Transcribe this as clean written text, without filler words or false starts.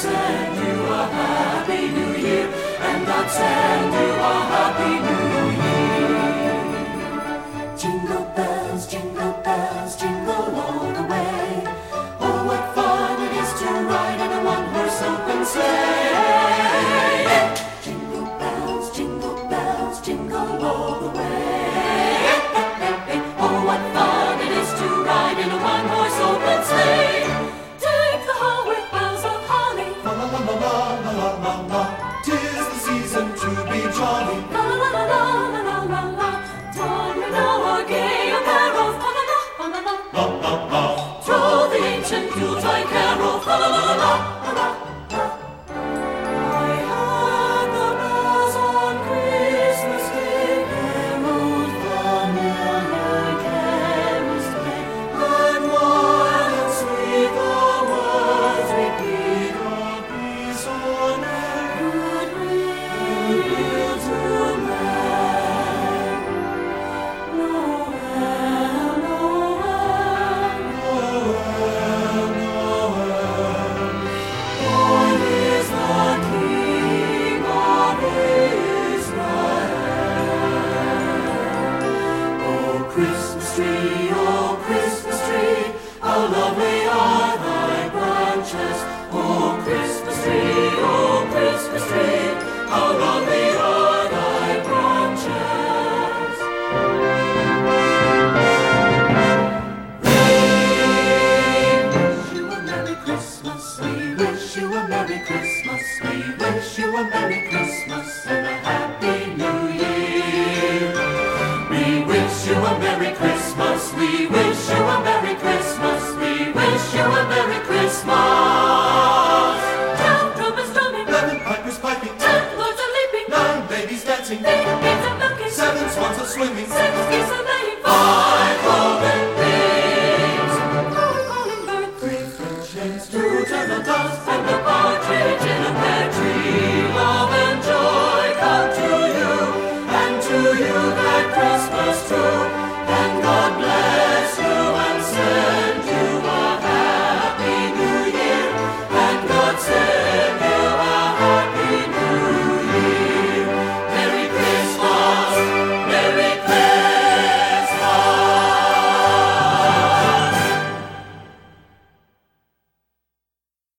send you a happy new year, and God send you a happy new year. Jingle bells, jingle all the way. Oh, what fun it is to ride in a one-horse open sleigh. Jingle bells, jingle all the way. Oh, what fun it is to ride in a one-horse open sleigh. Deck the hall with boughs of holly. La la la la la la la la. 'Tis the season to be jolly. La la la la la la la la. Time we now a gay carol. La la la la la la la. Throw the ancient Yuletide carol. La la la la la la. I heard the bells on Christmas Day, carolled familiar carols play, and wild and sweet the words repeat of peace on earth, goodwill to men. Noel, Noel, Noel, Noel. Born is the King of Israel. Oh, Christmas tree, how lovely are thy branches. Oh, Christmas tree, how lovely are thy branches. We wish you a Merry Christmas. We wish you a Merry Christmas. We wish you a Merry Christmas and a Happy New Year. We wish you a Merry Christmas. We wish you a Merry Christmas. We wish you a Merry Christmas. 10 trumpets drumming, 11 pipers piping, 10 lords a leaping, 9 ladies dancing.